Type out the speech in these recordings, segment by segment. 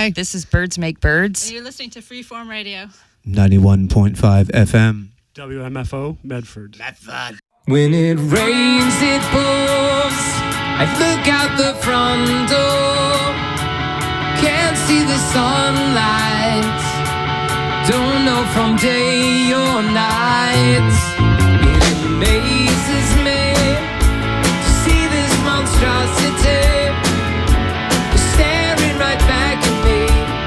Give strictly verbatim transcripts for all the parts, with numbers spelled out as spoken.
Hi. This is Birds Make Birds. And you're listening to Freeform Radio. ninety-one point five F M. W M F O, Medford. Medford. When it rains, it pours. I look out the front door. Can't see the sunlight. Don't know from day or night. It amazes me to see this monstrosity staring right back at me.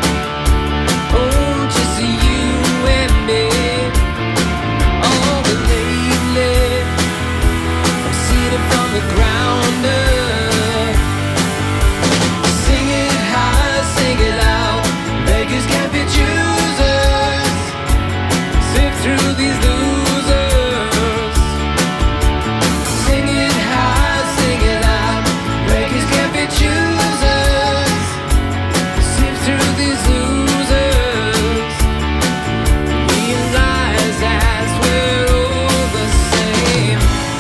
Oh, just you and me. Oh, but lately I'm seeing it from the ground up. Sing it high, sing it loud. Beggars can't be choosers. Sift through these losers. Sing it high, sing it loud. Beggars can't be choosers. Sift through these losers. Realize as we're all the same.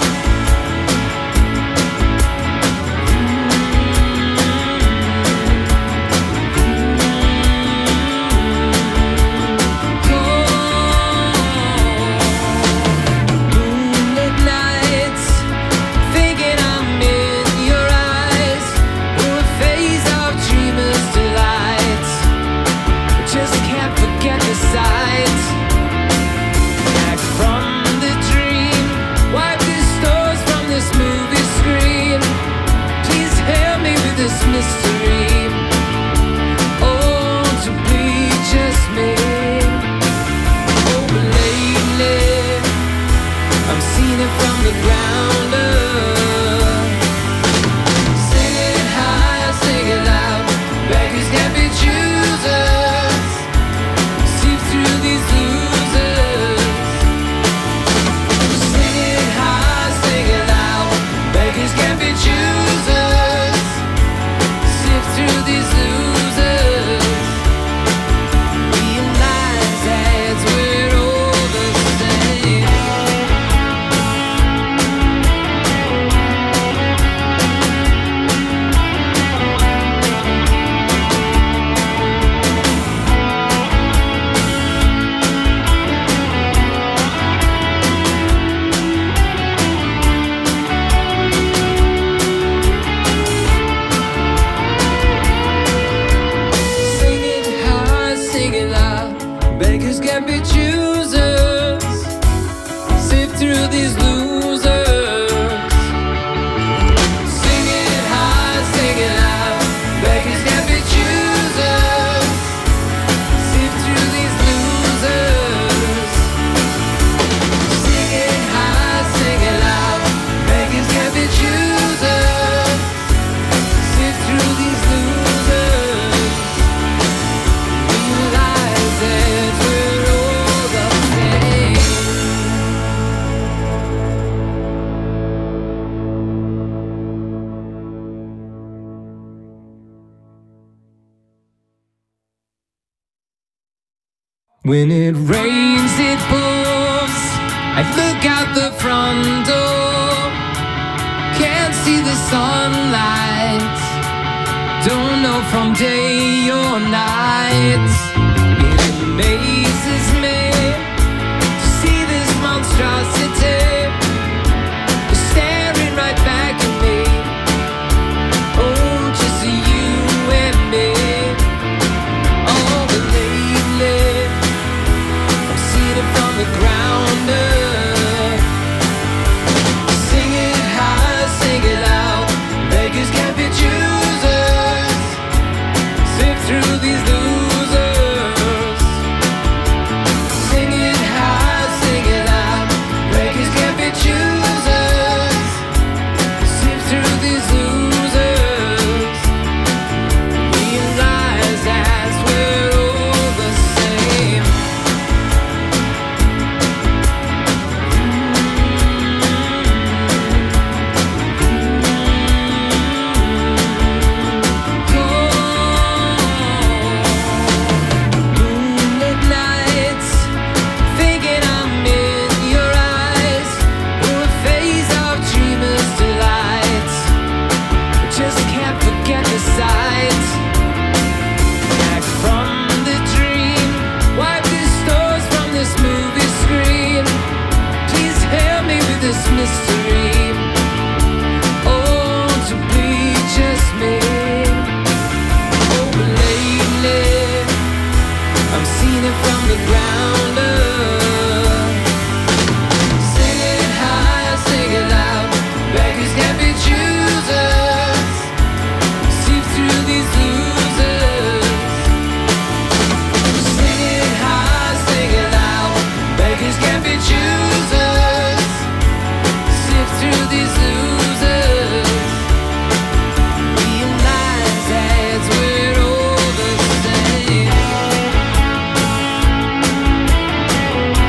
Moonlit nights, thinking I'm in your eyes. We're a phase of dreamers' delight. Just can't forget the sight. Back from the dream, wipe the stars from this movie screen. Please help me with this mystery. Oh, to be just me. Oh, but lately I'm seeing it from the ground up. Sing it high, sing it loud. Beggars can't be choosers. Sift through these losers. Sing it high, sing it loud. Beggars can't be choosers. Sift through these losers. Realize that we're all the same. Sing it high, sing it loud. Beggars can't be choosers. Sift through these losers. Sing it high, sing it loud. Beggars can't be choosers. Sift through these losers. Sing it high, sing it loud. Beggars can't be choosers. Sift through these losers. Realize that we're all the same. When it rains, it pours. I look out the front door. Can't see the sunlight. Don't know from day or night. It amazes me to see this monstrosity staring right back at me. Oh, just you and me. Oh, but lately I'm seeing it from the ground up. Sing it high, sing it loud. Beggars can't be choosers. Sift through these losers. from the ground up. Sing it high, sing it loud. Beggars can't be choosers. See through these losers. Sing it high, sing it loud. Beggars can't be choosers. Sift through these losers. Realize that we're all the same.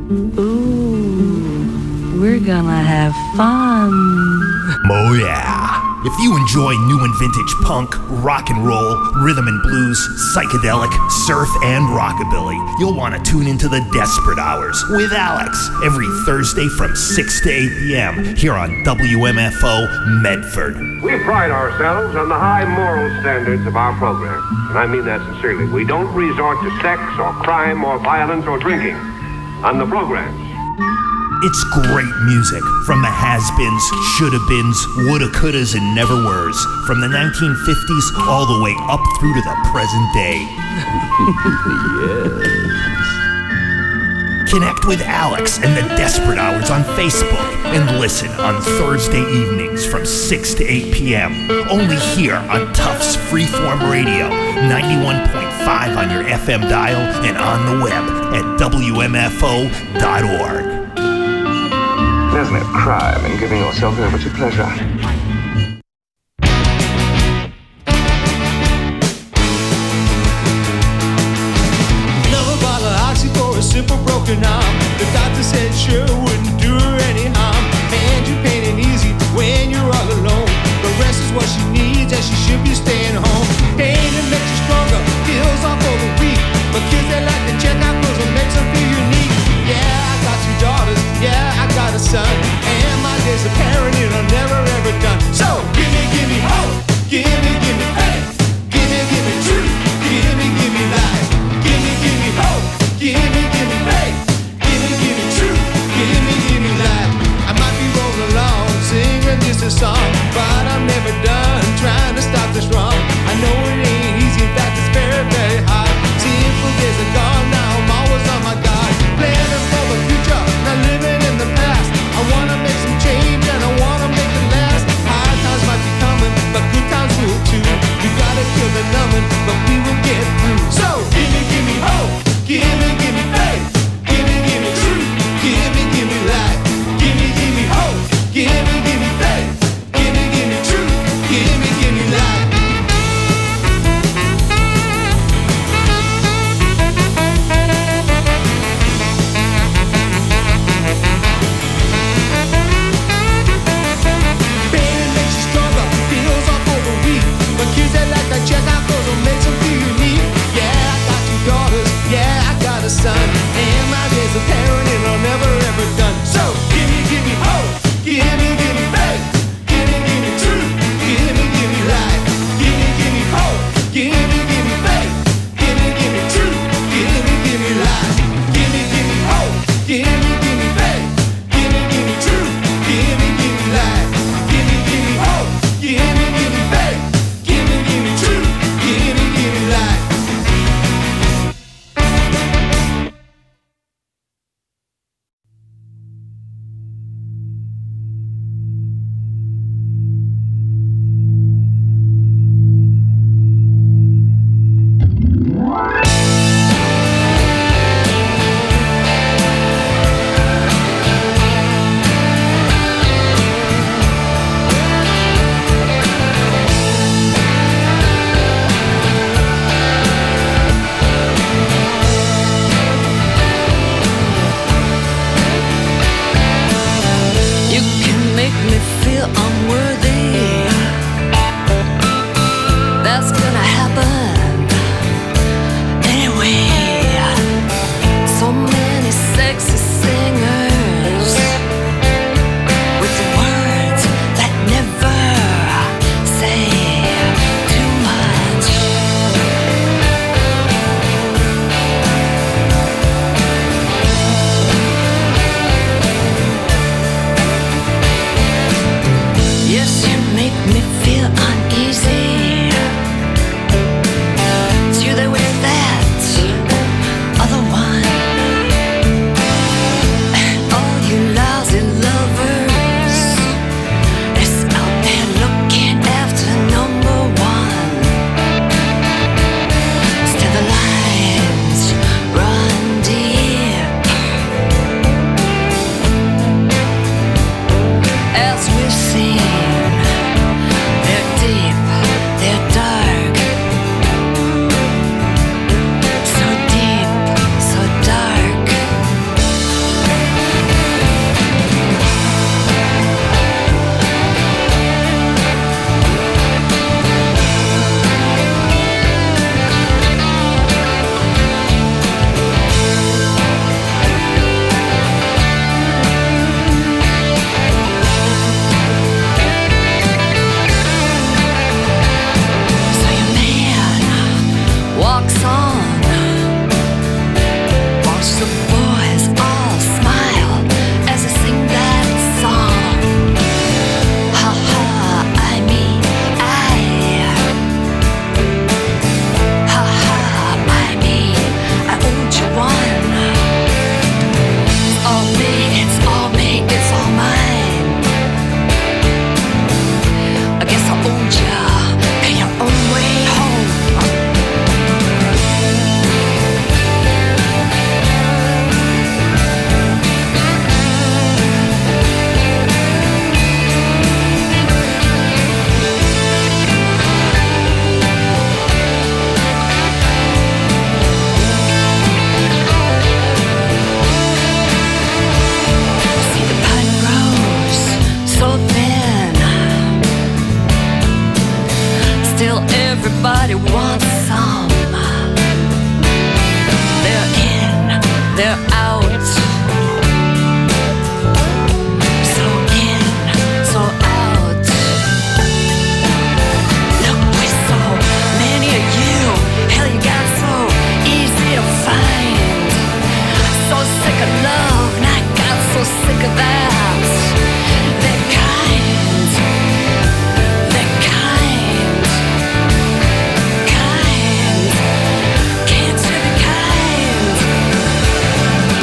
Ooh, we're gonna have fun. Oh yeah. If you enjoy new and vintage punk, rock and roll, rhythm and blues, psychedelic, surf, and rockabilly, you'll want to tune into the Desperate Hours with Alex every Thursday from six to eight p.m. here on W M F O Medford. We pride ourselves on the high moral standards of our program, and I mean that sincerely. We don't resort to sex or crime or violence or drinking on the program. It's great music from the has-beens, shoulda-beens, woulda-couldas, and never-weres, from the nineteen fifties all the way up through to the present day. Yes. Connect with Alex and the Desperate Hours on Facebook and listen on Thursday evenings from six to eight p.m. only here on Tufts Freeform Radio, ninety-one point five on your F M dial and on the web at W M F O dot org. There's no crime in giving yourself over to pleasure. Love a bottle of oxy for a simple broken arm. The doctor said sure wouldn't do her any harm. And you're pain easy when you're all alone. The rest is what she needs and she should be staying home. Pain that makes you stronger, heals off for the weak. But kids that like to check out clothes and makes them feel unique. Yeah, I got two daughters, yeah, I got a son. And my days of parenting are never ever done. So, give me, give me hope, give me, give me faith. Give me, give me truth, give me, give me life. Give me, give me hope, give me, give me faith. Give me, give me truth, give me, give me life. I might be rolling along, singing just a song, but I'm never done trying to stop this wrong. I know it ain't easy, in fact it's very, very hard. Simple days are gone, now I'm always on my guard. Planning for the future, not living in the past. I wanna make some change and I wanna make it last. Hard times might be coming, but good times will too. We gotta kill the numbing, but we will get through. So give me, give me hope, give me, give me faith. Give me, give me truth, give me, give me life. Give me, give me hope, give me, give me faith. Give me, give me truth, give me, give me life. Check out clothes and make them feel unique. Yeah, I got two daughters, yeah, I got a they're out. So in, so out. Look, we're so many of you. Hell, you got so easy to find. So sick of love, and I got so sick of that. That kind, that kind, kind. Can't you be kind?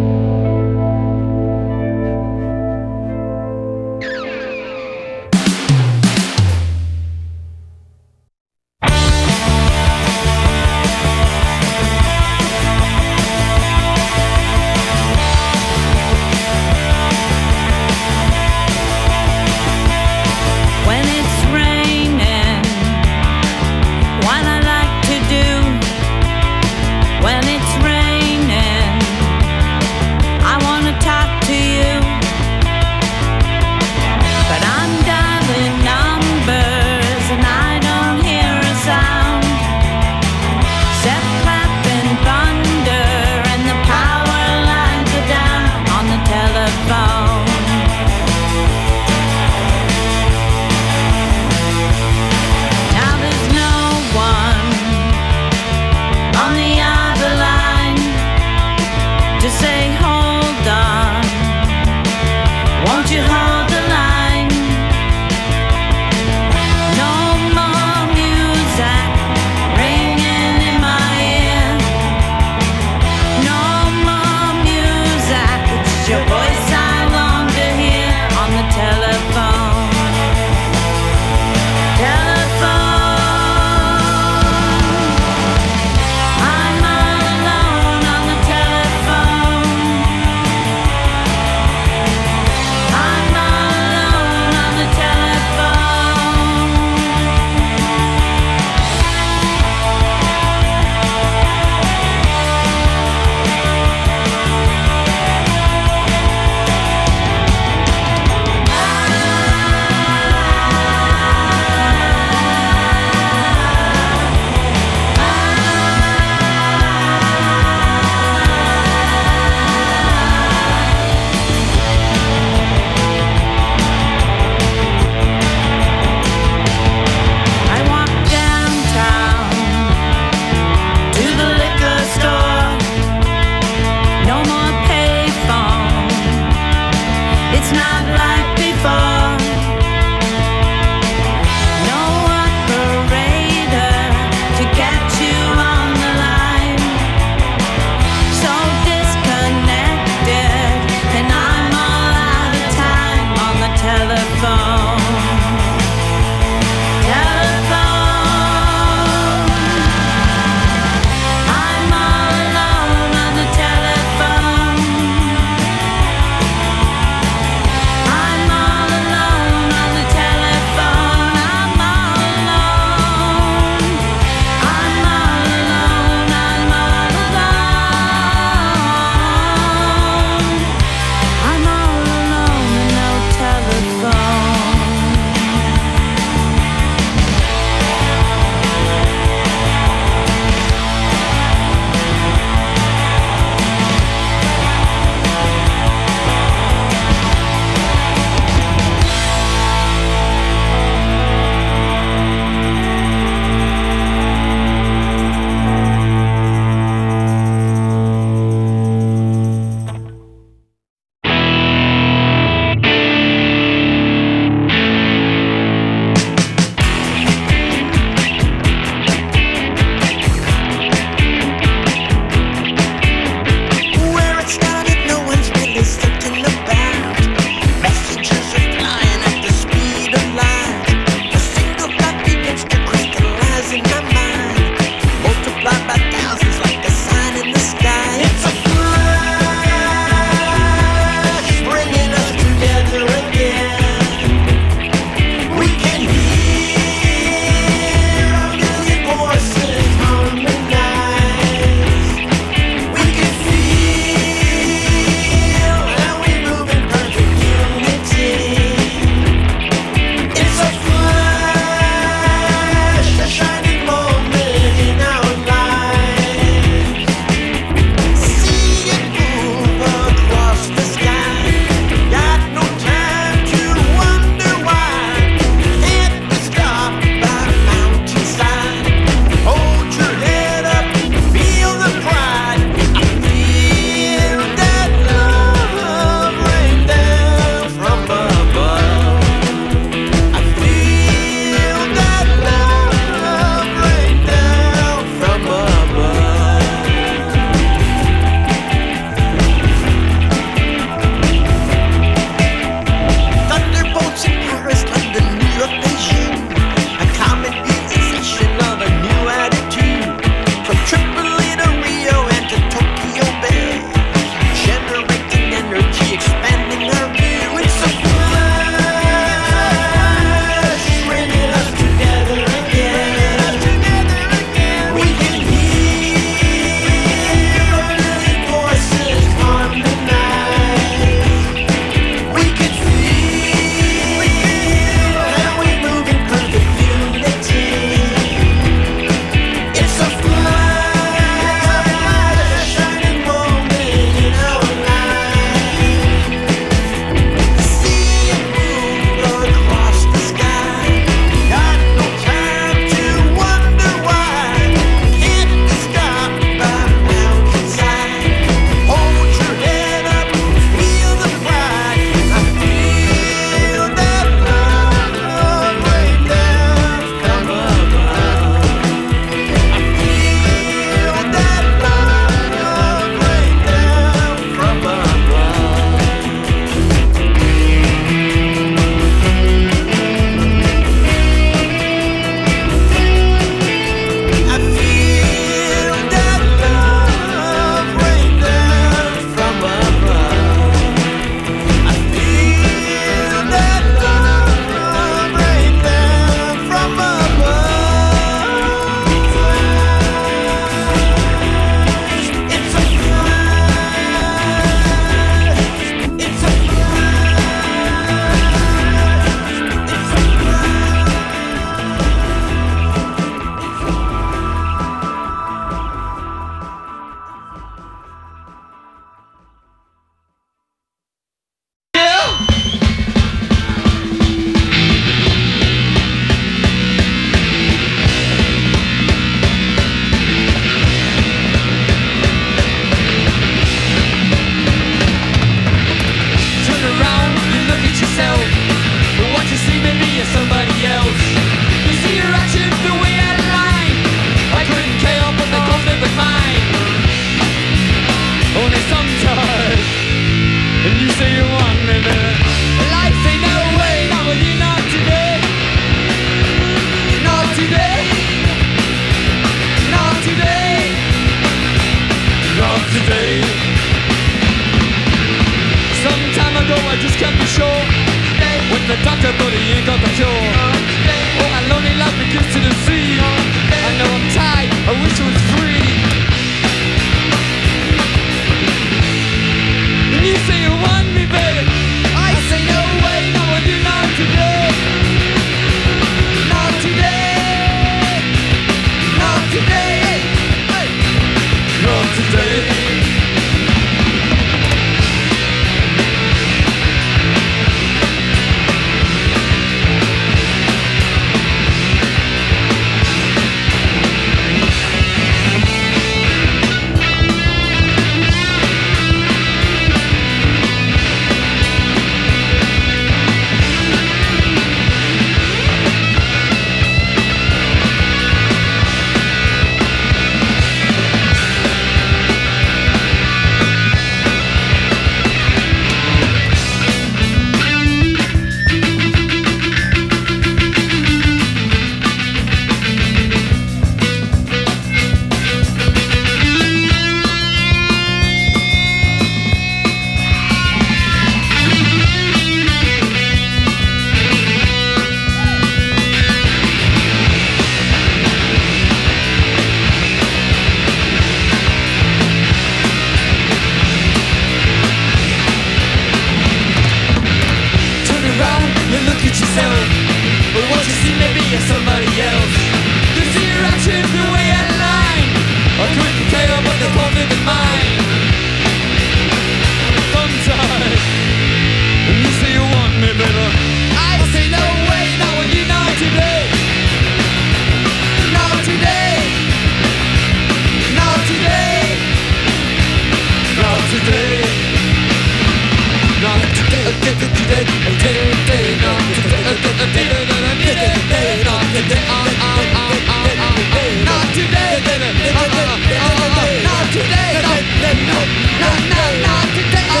today. No, no, no, no, no, not today. Not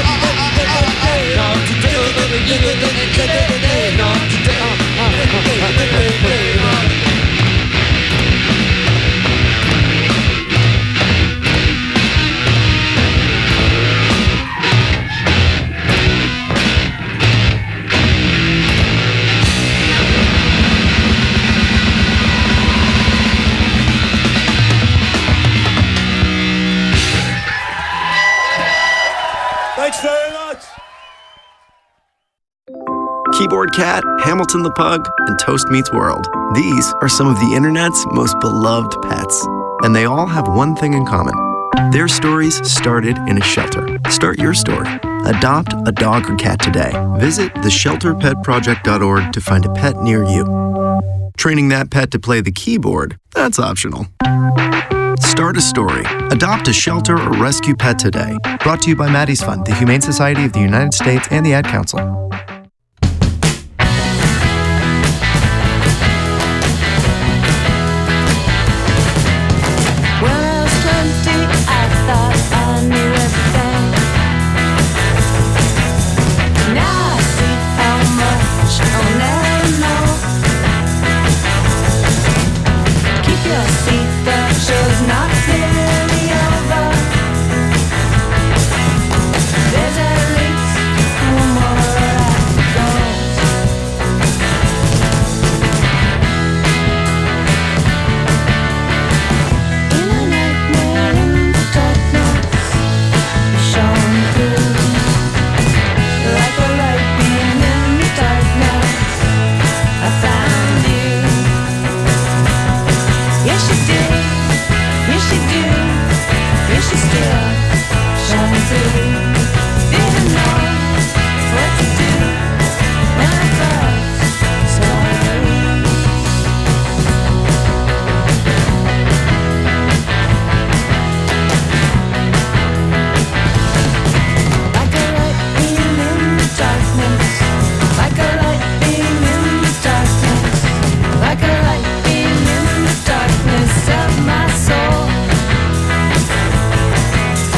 today. Not today. Thanks very much. Keyboard Cat, Hamilton the Pug, and Toast Meets World. These are some of the internet's most beloved pets. And they all have one thing in common. Their stories started in a shelter. Start your story. Adopt a dog or cat today. Visit the shelter pet project dot org to find a pet near you. Training that pet to play the keyboard, that's optional. Start a story. Adopt a shelter or rescue pet today. Brought to you by Maddie's Fund, the Humane Society of the United States, and the Ad Council. When I was twenty, I thought I knew everything. Now I see how much I'll never know. Keep your seatbelt, show's not nearly over. There's at least one more ride to go. In a nightmare in the darkness, you shone through like a light beam in the darkness. I found you. Yes, you did. Yes, you do. Yes, you still shine through. Didn't know what to do when I first saw you. Like a light beam in the darkness. Like a light beam in the darkness. Like a light beam in the darkness of my soul.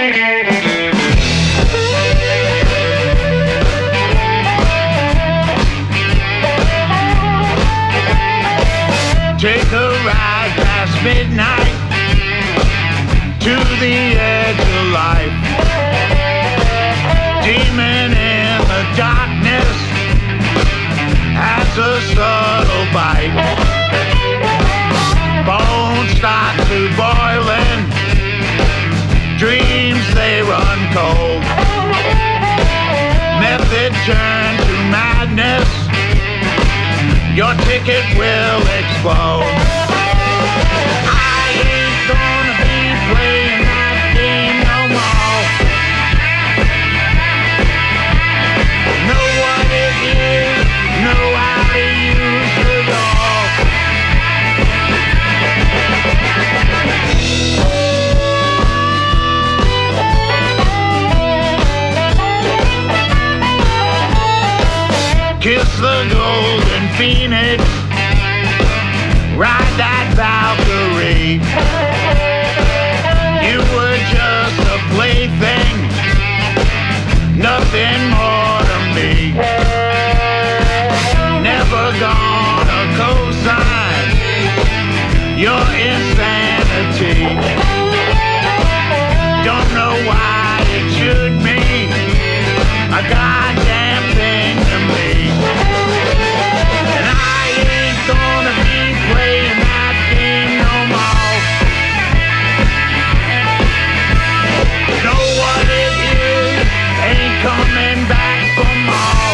Take a ride past midnight to the edge of life. Demon in the darkness has a subtle bite. Bones start to boiling, dreams they run cold. Method turn to madness, your ticket will explode. I ain't gonna be playing that game no more. Know what it is, know how to use the door. Kiss the golden phoenix, ride that Valkyrie. You were just a plaything, nothing more to me. Never gonna co-sign your insanity. Don't know why it should mean a goddamn thing to me. And I ain't gonna be playing that game no more. Know what it is, ain't coming back for more.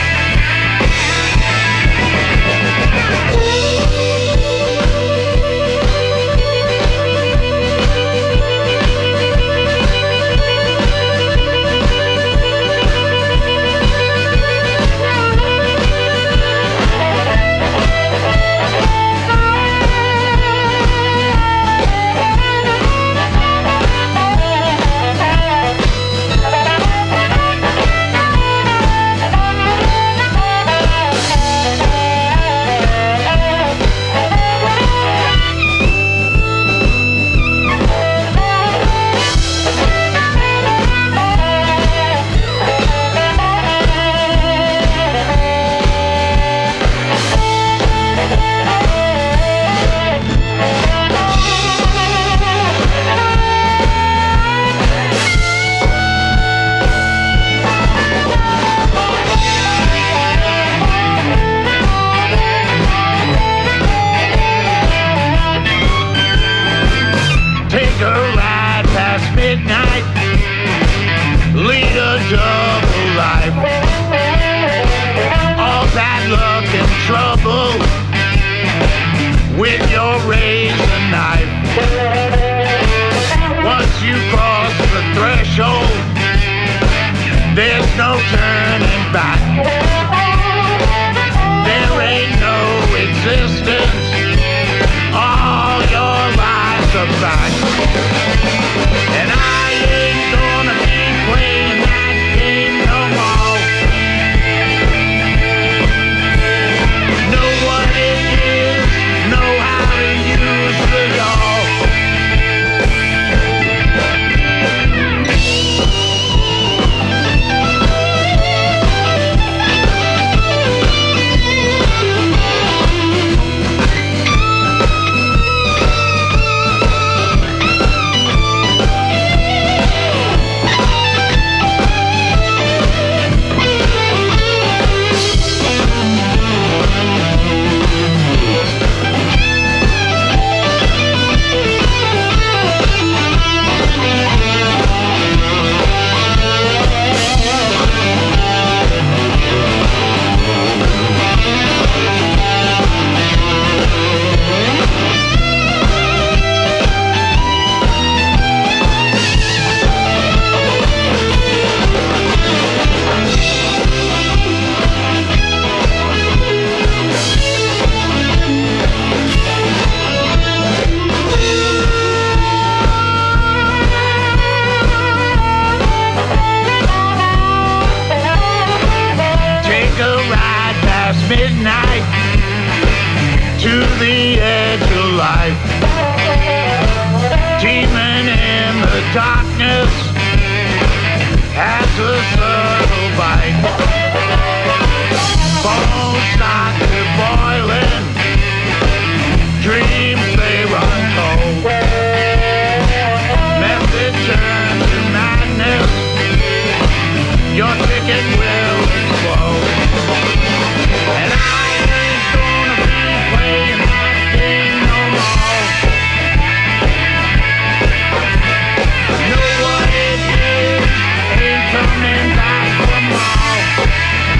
Take a ride past midnight, lead a double life. All bad luck and trouble with your razor knife. Once you cross the threshold, there's no turning back. There ain't no existence, all your lies are back. And I ain't gonna be playing that game no more. Know what it is, know how to use the law. Midnight to the edge of life. Demon in the darkness has a subtle bite. Bones start to boiling, dreams they run cold. Method turn to madness, your ticket will explode. And I ain't gonna be playing that game no more. Know what it is, ain't coming back for more.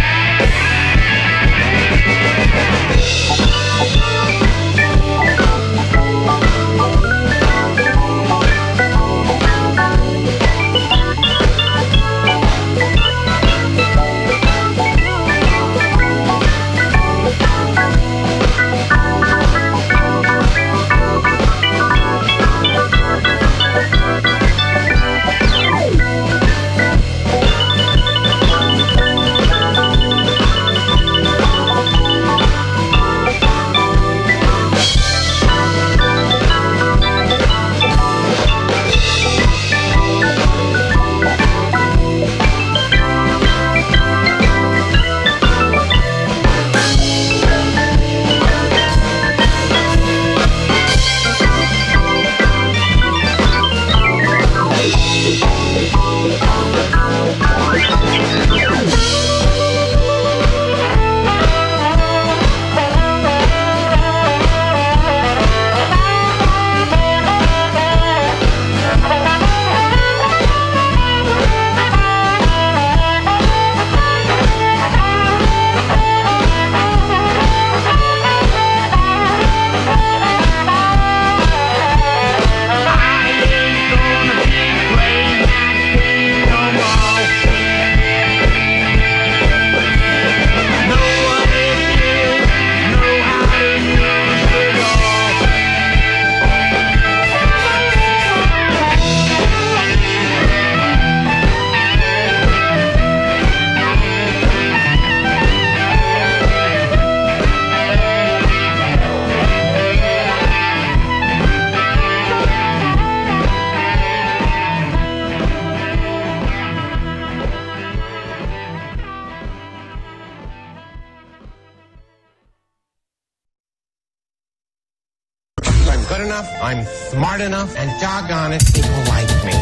Good enough, I'm smart enough, and doggone it, people like me.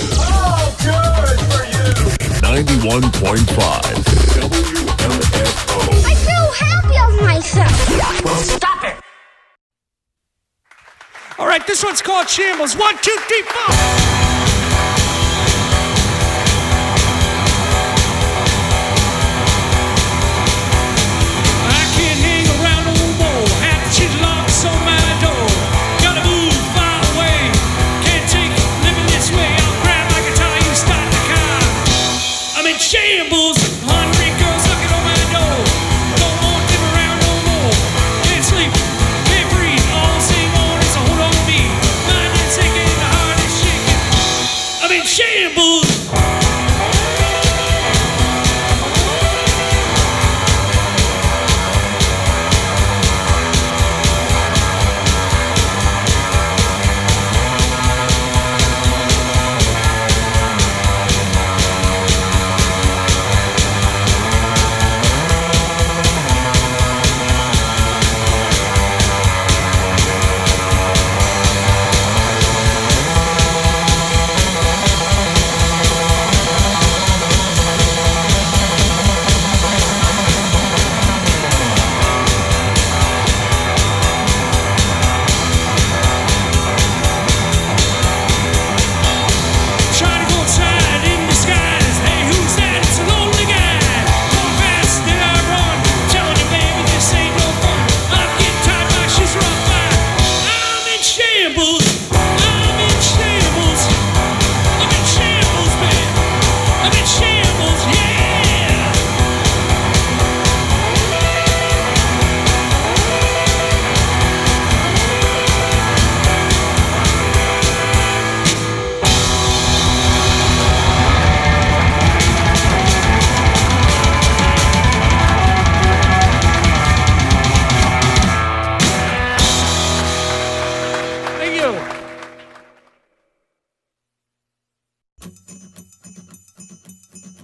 Oh, good for you! ninety-one point five W M F O. I feel happy of myself. Well, stop it! All right, this one's called Shambles. One, two, three, four. Shambles, hungry girls knocking on my door. Don't want them around no more. Can't sleep, can't breathe. All the same morning, so hold on to me. Mind is sinking, the heart is shaking.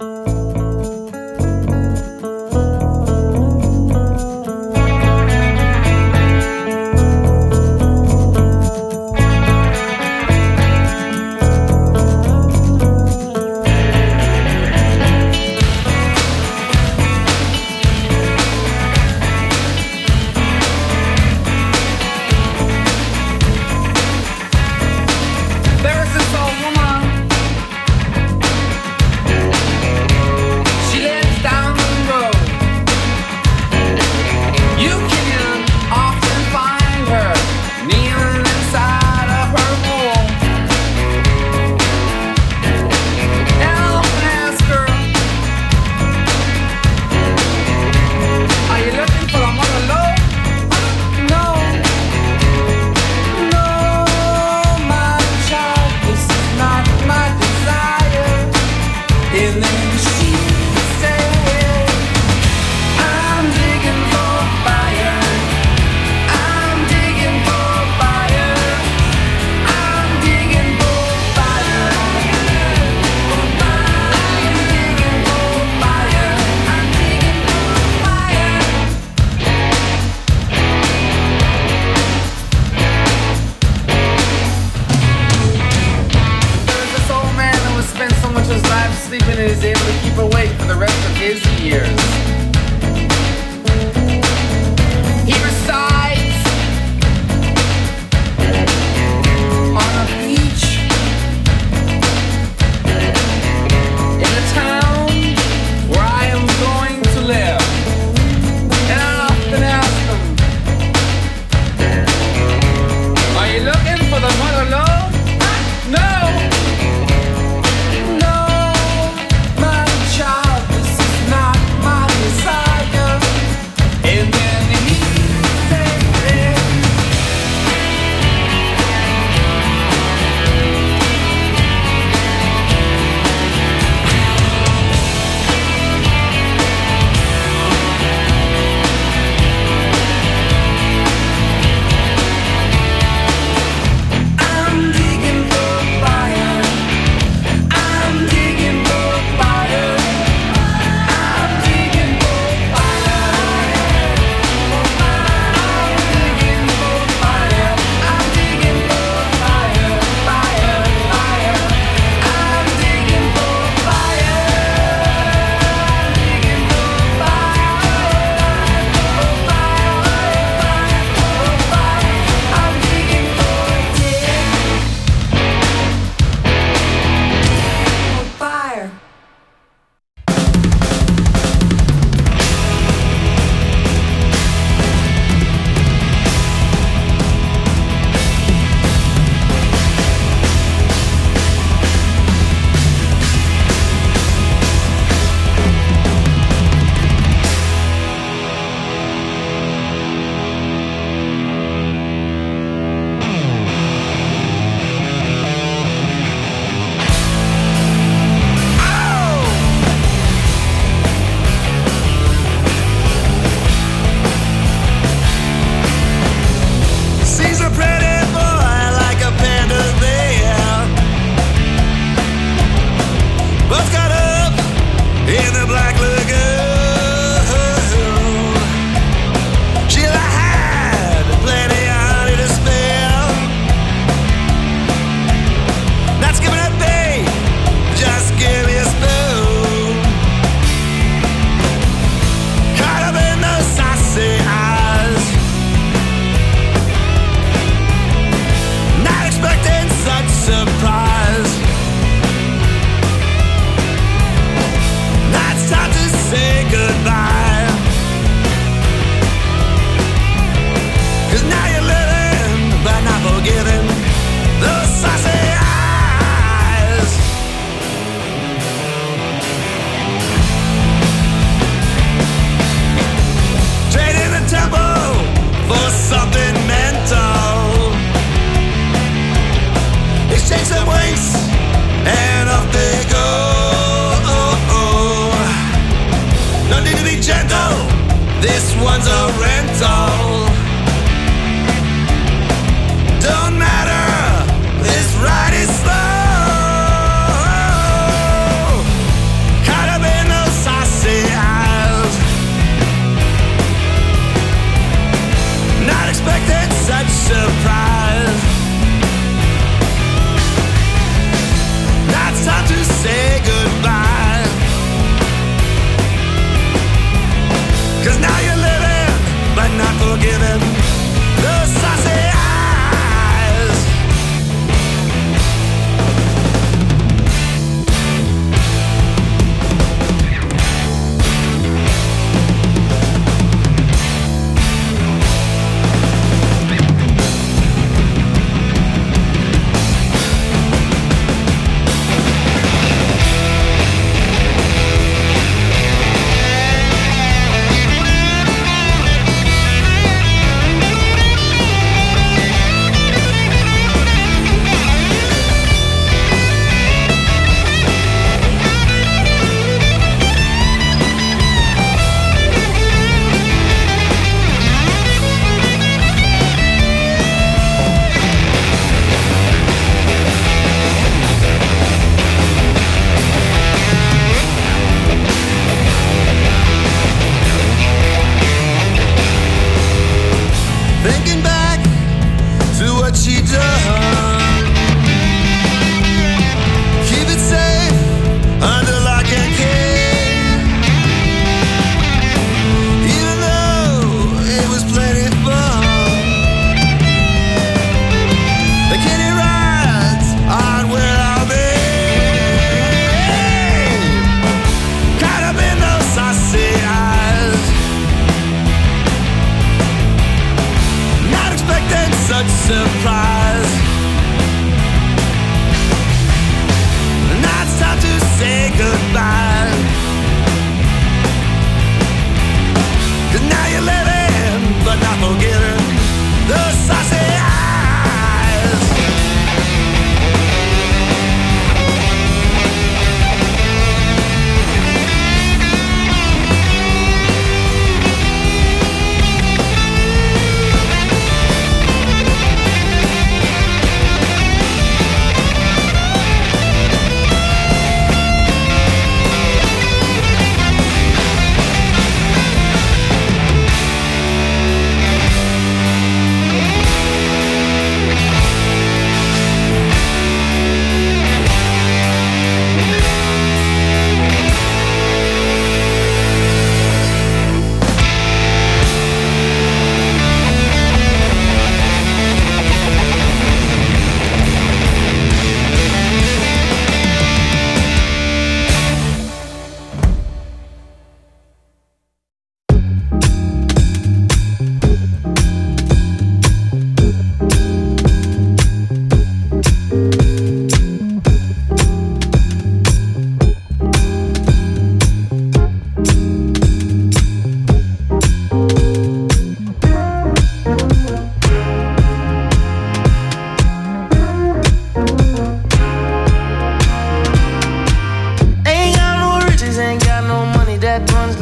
say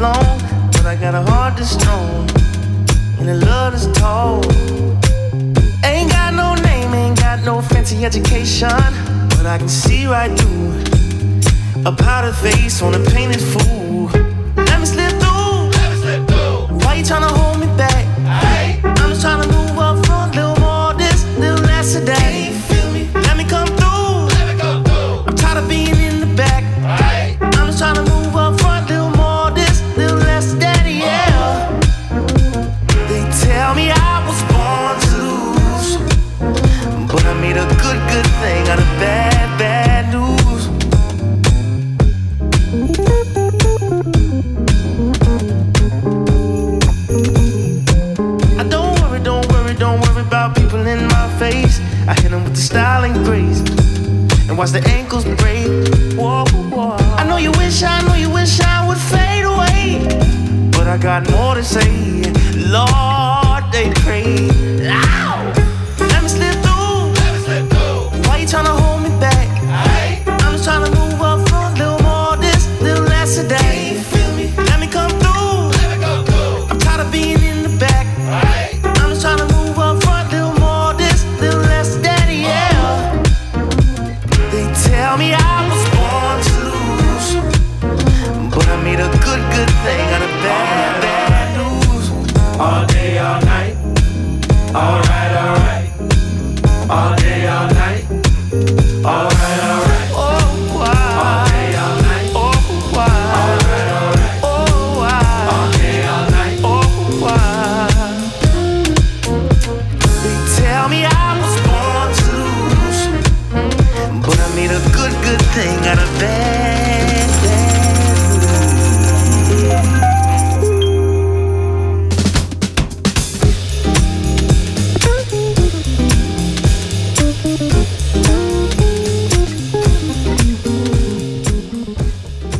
long, but I got a heart that's strong and a love that's tall. Ain't got no name, ain't got no fancy education, but I can see right through a powdered face on a painted fool. Let me slip through. Let me slip through. Why you tryna hold me back? Aye. I'm just tryna move up front, little more this, little less of that. Can you feel me? Let me come through. Let me come through. I'm tired of being in the back. Aye. I'm just tryna move up front, little more this, little less of that, yeah. They tell me I was born to lose, but I made a good, good thing out of bad, bad news. I don't worry, don't worry, don't worry about people in my face. I hit them with the style and grace and watch the ankles break. Whoa, whoa. I know you wish, I know you wish I would fade away, but I got more to say. Lord, they pray.